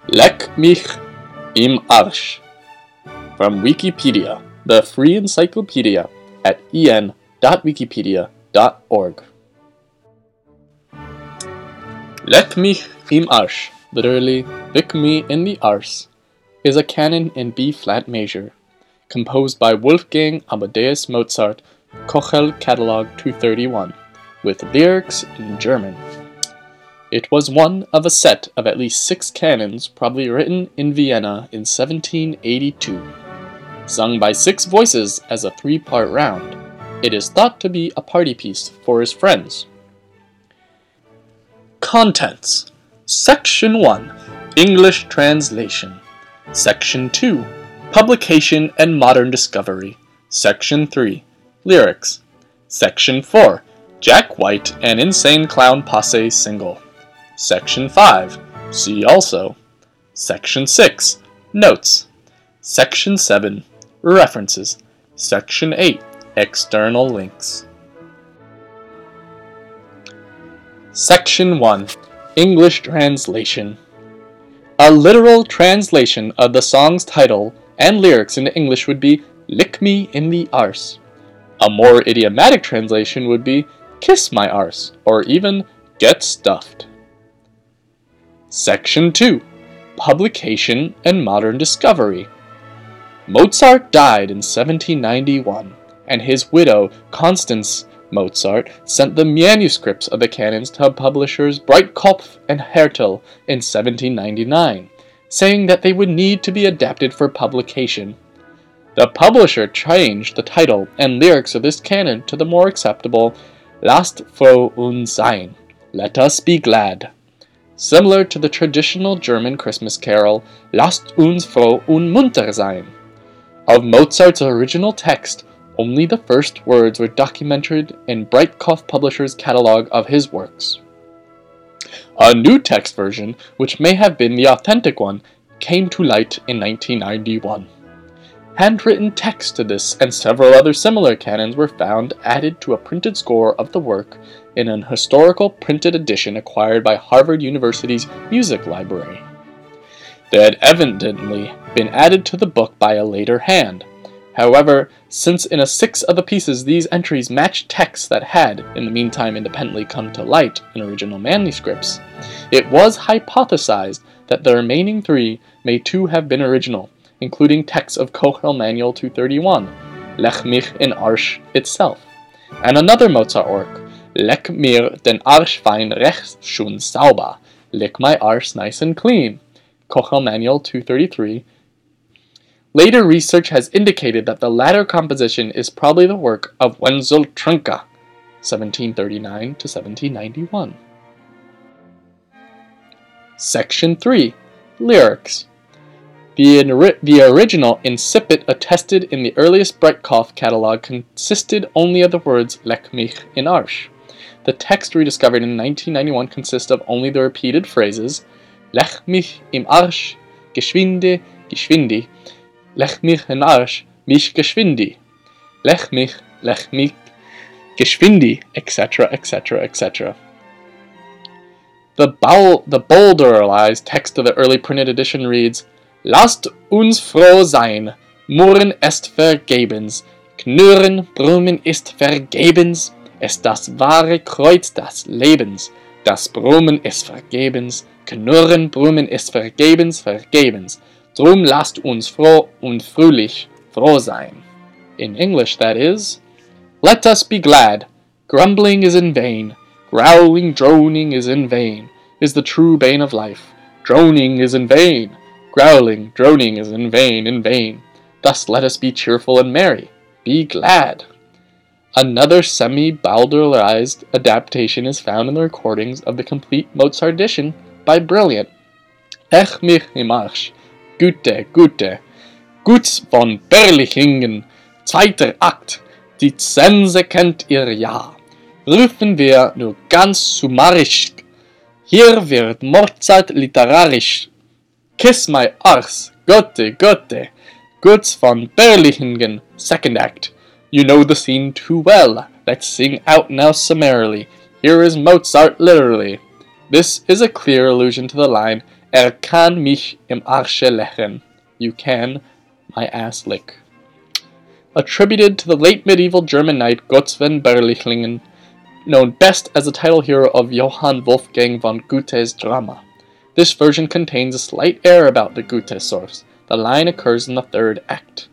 Leck mich im Arsch. From Wikipedia, the free encyclopedia at en.wikipedia.org. Leck mich im Arsch, literally, lick me in the arse, is a canon in B-flat major, composed by Wolfgang Amadeus Mozart, Köchel Catalog 231, with lyrics in German. It was one of a set of at least 6 canons probably written in Vienna in 1782. Sung by 6 voices as a 3-part round, it is thought to be a party piece for his friends. Contents: Section 1, English Translation. Section 2, Publication and Modern Discovery. Section 3, Lyrics. Section 4, Jack White and Insane Clown Posse Single. Section 5, See Also. Section 6, Notes. Section 7, References. Section 8, External links. Section 1, English Translation. A literal translation of the song's title and lyrics into English would be Lick Me in the Arse. A more idiomatic translation would be Kiss My Arse, or even Get Stuffed. Section 2, Publication and Modern Discovery. Mozart died in 1791, and his widow, Constance Mozart, sent the manuscripts of the canons to publishers Breitkopf and Hertel in 1799, saying that they would need to be adapted for publication. The publisher changed the title and lyrics of this canon to the more acceptable Lasst froh und sein, Let Us Be Glad, similar to the traditional German Christmas carol Lasst uns froh und munter sein. Of Mozart's original text, only the first words were documented in Breitkopf Publishers' catalog of his works. A new text version, which may have been the authentic one, came to light in 1991. Handwritten text to this and several other similar canons were found added to a printed score of the work in an historical printed edition acquired by Harvard University's Music Library. They had evidently been added to the book by a later hand. However, since in 6 of the pieces these entries matched texts that had, in the meantime, independently come to light in original manuscripts, it was hypothesized that the remaining 3 may too have been original, including texts of Köchel Manual 231, Leck mich in Arsch itself, and another Mozart work, Leck mir den Arsch fein recht schön sauber, Lick My Arse Nice and Clean, Köchel Manual 233. Later research has indicated that the latter composition is probably the work of Wenzel Trunka, 1739 to 1791. Section 3, Lyrics. The original incipit attested in the earliest Breitkopf catalog consisted only of the words Leck mich in Arsch. The text rediscovered in 1991 consists of only the repeated phrases Leck mich im Arsch, geschwinde, geschwindi, Leck mich in Arsch, mich geschwindi, Leck mich, geschwindi, etc., etc., etc. The bowdlerized text of the early printed edition reads, Lasst uns froh sein, murren ist vergebens, knurren, brummen ist vergebens, ist das wahre Kreuz des Lebens, das Brummen ist vergebens, knurren, brummen ist vergebens, vergebens, drum lasst uns froh und fröhlich froh sein. In English, that is, Let us be glad, grumbling is in vain, growling, droning is in vain, is the true bane of life, droning is in vain, growling, droning is in vain, thus let us be cheerful and merry, be glad. Another semi-bowdlerized adaptation is found in the recordings of the complete Mozart edition by Brilliant. Leck mich im Arsch, Gute, Gute, Guts von Berlichingen, 2. Akt, die Zense kennt ihr ja, rufen wir nur ganz summarisch, hier wird Mozart literarisch, Kiss My Arse, Gute, Gute, Guts von Berlichingen, 2nd Act. You know the scene too well. Let's sing out now summarily. Here is Mozart literally. This is a clear allusion to the line, kann mich im Arsche lechen. You can my ass lick. Attributed to the late medieval German knight Gottsven Berlichlingen, known best as the title hero of Johann Wolfgang von Goethe's drama. This version contains a slight error about the Goethe source. The line occurs in the third act.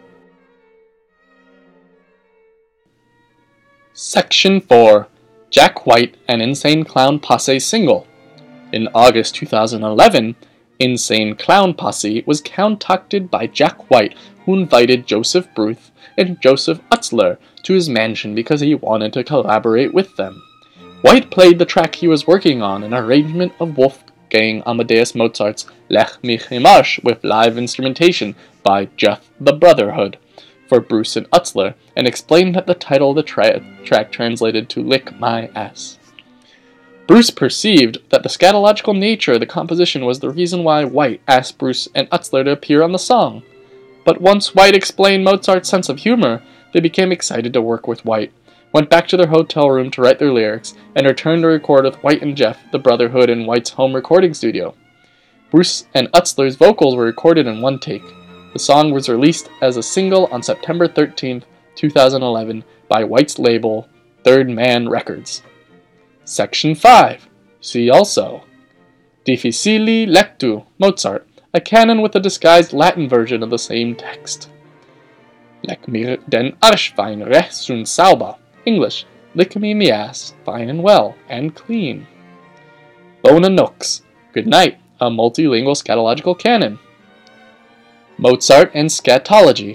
Section 4. Jack White and Insane Clown Posse single. In August 2011, Insane Clown Posse was contacted by Jack White, who invited Joseph Bruth and Joseph Utzler to his mansion because he wanted to collaborate with them. White played the track he was working on, an arrangement of Wolfgang Amadeus Mozart's Lech mich im Arsch with live instrumentation by Jeff the Brotherhood, for Bruce and Utzler, and explained that the title of the track translated to Lick My Ass. Bruce perceived that the scatological nature of the composition was the reason why White asked Bruce and Utzler to appear on the song. But once White explained Mozart's sense of humor, they became excited to work with White, went back to their hotel room to write their lyrics, and returned to record with White and Jeff, the Brotherhood, in White's home recording studio. Bruce and Utzler's vocals were recorded in one take. The song was released as a single on September 13, 2011 by White's label, Third Man Records. Section 5. See also. Difficili lectu, Mozart, a canon with a disguised Latin version of the same text. Leck mir den Arsch fein rechts und sauber, English, lick me in the ass, fine and well, and clean. Bona Nux, good night, a multilingual scatological canon. Mozart and Scatology.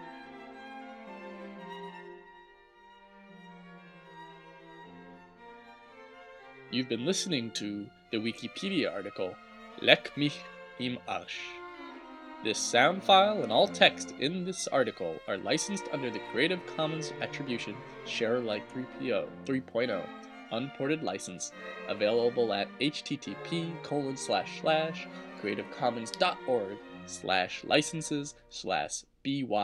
You've been listening to the Wikipedia article, Leck mich im Arsch. This sound file and all text in this article are licensed under the Creative Commons Attribution Share Alike 3.0 unported license, available at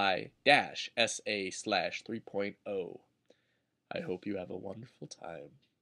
http://creativecommons.org/licenses/by-sa/3.0. I hope you have a wonderful time.